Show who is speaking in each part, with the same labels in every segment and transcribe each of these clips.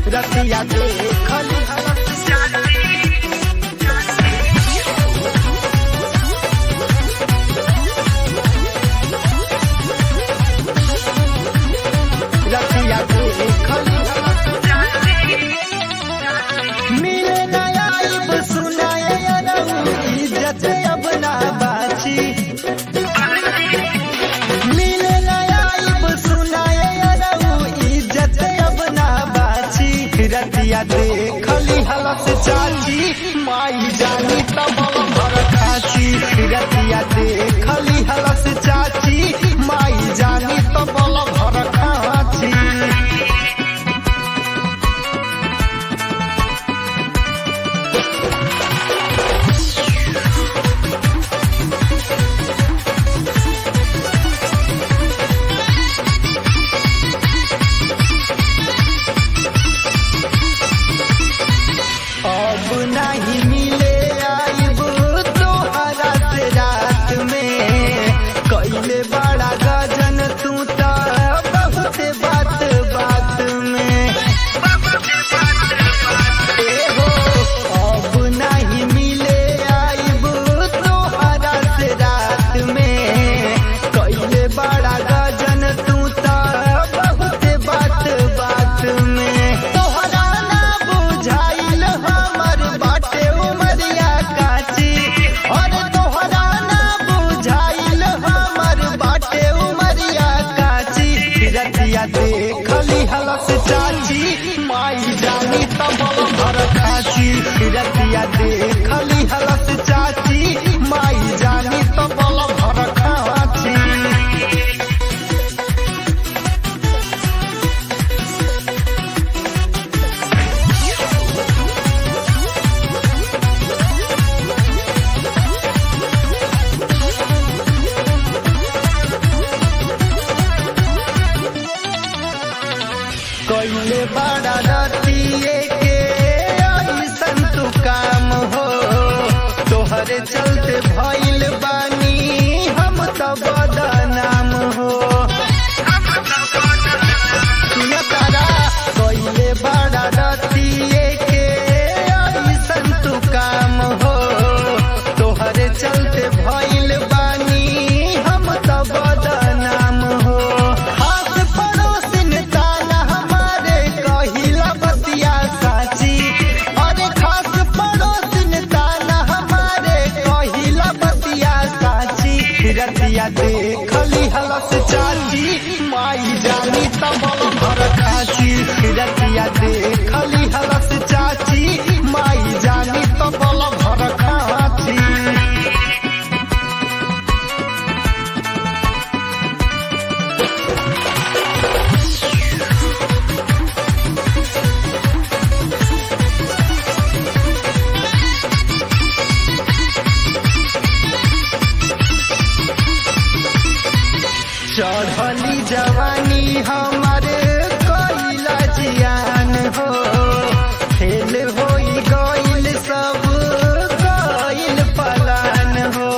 Speaker 1: रतिया देखली हलस चाची रतिया देखली हलस चाची मिले नया आइब सुनाए अरऊ इज्जत अब ना बाची मिले नया आइब सुनाए अरऊ इज्जत अब ना बाची रतिया देखली हलस चाची माई जानी तब भर खाची रतिया देखली हलस चाची माई जानी तब भर खाची अब नहीं मिले आइब तोहरा से रात में कैले बड़ा गजन तू तो बहुत बात बात में हो अब नहीं मिले आइब तोहरा से रात में कैले बड़ा गजन तू तो बहुत बात बात में तोहरा ना बुझाइल हमर बाटे उमरिया काची और तोहरा ना बुझाइल हमर बाटे उमरिया काची रतिया देखली हलस चाची माई जानी तब भर खाची रतिया देखली हलस चाची माई जानी तब भर खाची कैले बड़ा रतिए के ऐसन तू काम हो तोहरे चलते भइल बानी हम तो बदनाम हो सुन तारा कैले बड़ा रतिए के ऐसन तू काम हो तोहरे चलते भइल बानी हम तो बदनाम हो हाथ पड़ोसिन ताना हमारे कहिला बतिया साची अरे खास पड़ोसिन ताना हमारे कहिला बतिया साची रतिया देखली हलस चाची माई जानी तब भर खाची रतिया देखली हलस चाची माई जानी तब भर खाची चढ़ली जवानी हमारे कैला जियान हो फेल होई गइल सब गइल पलान हो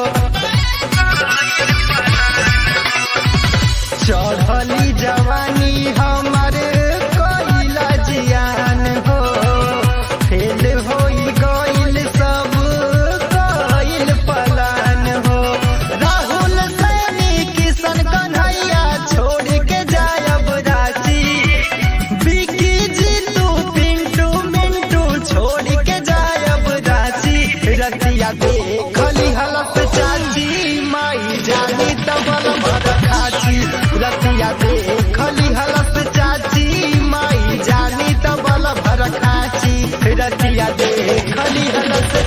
Speaker 1: चढ़ली जवानी हमारे कैला जियान हो फेल होई गइल सब गइल पलान हो राहुल सैनी किशन कन्हैया छोड़ के जायब रांची बिकी जीतू पिंटू मिंटू छोड़ के जायब रांची रतिया देखली हलस चाची माई जानी तब भर खाची रतिया देखली हलस चाची माई जानी तब भर खाची रतिया देखली हलस